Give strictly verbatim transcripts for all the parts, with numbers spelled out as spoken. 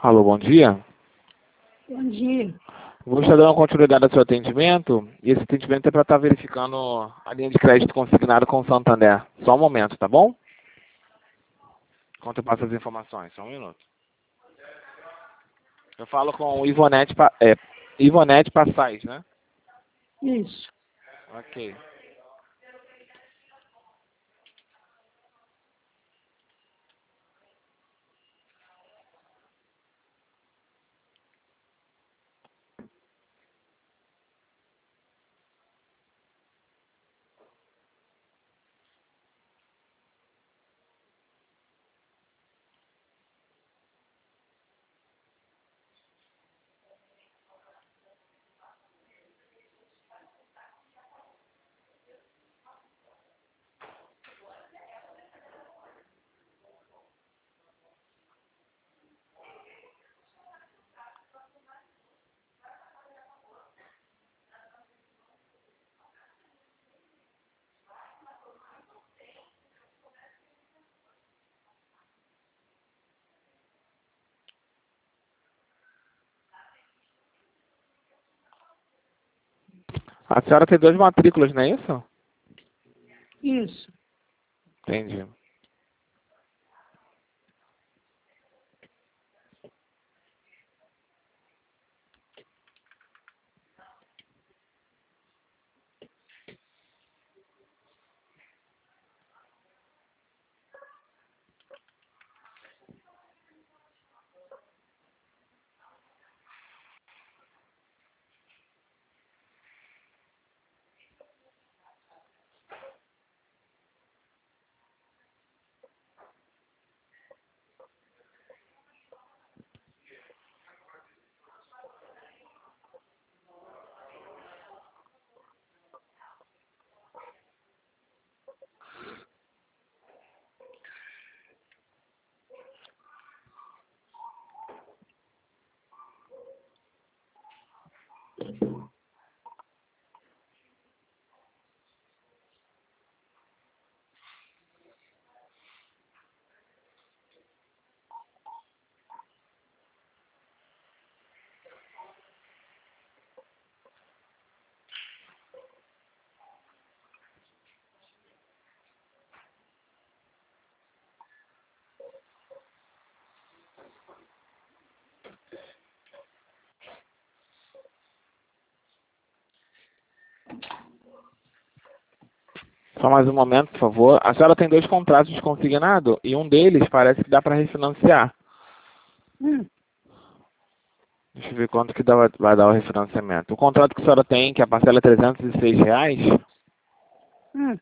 Alô, bom dia. Bom dia. Vou estar dando continuidade ao seu atendimento, e esse atendimento é para estar verificando a linha de crédito consignada com o Santander. Só um momento, tá bom? Enquanto eu passo as informações, só um minuto. Eu falo com o Ivonete, Pa- é, Ivonete Passais, né? Isso. Ok. A senhora tem duas matrículas, não é isso? Isso. Entendi. Só mais um momento, por favor. A senhora tem dois contratos de consignado e um deles parece que dá para refinanciar. Hum. Deixa eu ver quanto que dá, vai dar o refinanciamento. O contrato que a senhora tem, que a parcela é trezentos e seis reais, Hum.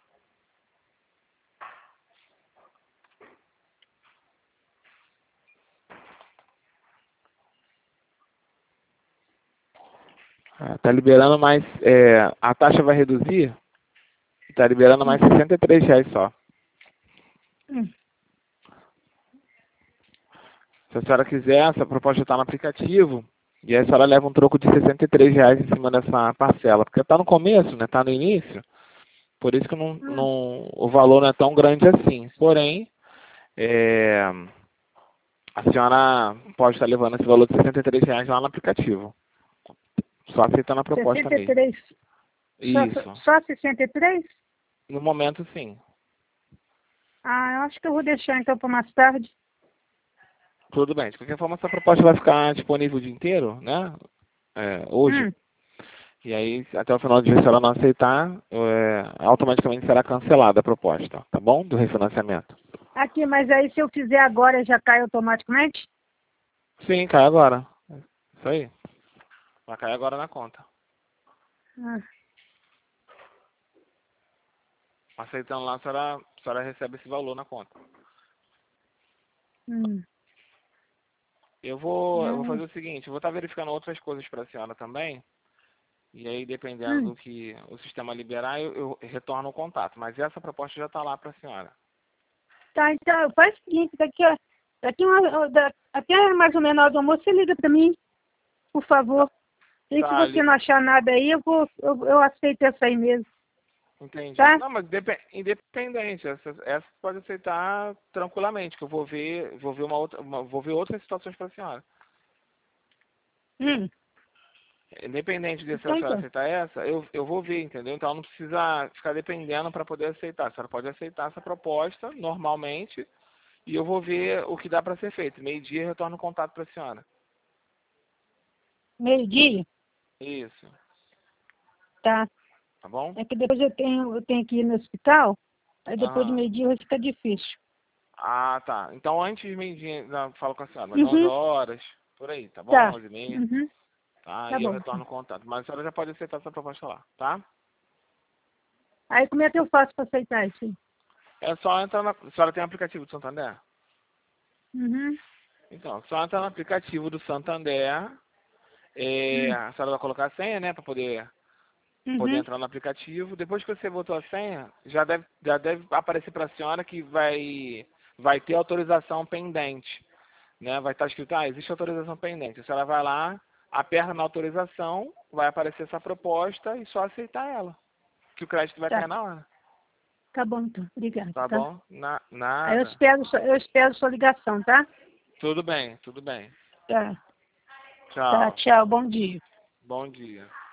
está liberando mais, é, a taxa vai reduzir, está liberando mais sessenta e três reais só. Hum. Se a senhora quiser, essa proposta está no aplicativo, e aí a senhora leva um troco de sessenta e três reais em cima dessa parcela, porque está no começo, né? Está no início, por isso que não, não, o valor não é tão grande assim. Porém, é, a senhora pode estar levando esse valor de sessenta e três reais lá no aplicativo. Só aceitando a proposta sessenta e mesmo. três. Só, Isso. só sessenta e três? No momento, sim. Ah, eu acho que eu vou deixar então para mais tarde. Tudo bem. De qualquer forma, essa proposta vai ficar disponível o dia inteiro, né? É, hoje. Hum. E aí, até o final do dia, se ela não aceitar, é, automaticamente será cancelada a proposta, tá bom? Do refinanciamento. Aqui, mas aí se eu fizer agora já cai automaticamente? Sim, cai agora. Isso aí. Vai cair agora na conta. Ah. Aceitando lá, a senhora, a senhora recebe esse valor na conta. Hum. Eu vou, eu vou Hum. fazer o seguinte, eu vou estar verificando outras coisas para a senhora também. E aí, dependendo Hum. do que o sistema liberar, eu, eu retorno o contato. Mas essa proposta já está lá para a senhora. Tá, então faz o seguinte, daqui, a- daqui, uma, da, até mais ou menos a hora do almoço, você liga para mim, por favor. E se Tá, você li... não achar nada aí, eu vou, eu, eu aceito essa aí mesmo. Entendi. Tá? Não, mas depe- independente, essa, essa pode aceitar tranquilamente, que eu vou ver, vou ver uma outra, uma- vou ver outras situações para a senhora. Hum. Independente de se a Então, senhora então. aceitar essa, eu, eu vou ver, entendeu? Então não precisa ficar dependendo para poder aceitar. A senhora pode aceitar essa proposta normalmente e eu vou ver o que dá para ser feito. Meio-dia eu retorno o contato para a senhora. Meio-dia? Isso, Tá. tá bom? É que depois eu tenho, eu tenho que ir no hospital, aí depois do Aham. meio-dia vai ficar difícil. Ah, tá. Então antes de meio-dia, não, falo com a senhora, mas onze Uhum. horas, por aí, tá bom? Tá. onze e meia, Uhum. tá? Tá Aí eu bom. retorno o contato. Mas a senhora já pode aceitar essa proposta lá, tá? Aí como é que eu faço para aceitar isso aí? É só entrar na... A senhora tem aplicativo do Santander? Uhum. Então, só entrar no aplicativo do Santander. É, Hum. a senhora vai colocar a senha, né, para poder, poder Uhum. entrar no aplicativo. Depois que você botou a senha, já deve, já deve aparecer para a senhora que vai, vai ter autorização pendente. Né? Vai estar escrito, ah, existe autorização pendente. A senhora vai lá, aperta na autorização, vai aparecer essa proposta e só aceitar ela. Que o crédito vai Tá. cair na hora. Tá bom, então. Obrigada, Tá tá? bom? Na, Aí eu nada. espero, sua- eu espero sua ligação, tá? Tudo bem, tudo bem. Tá. Tá, Tchau. tchau. Bom dia. Bom dia.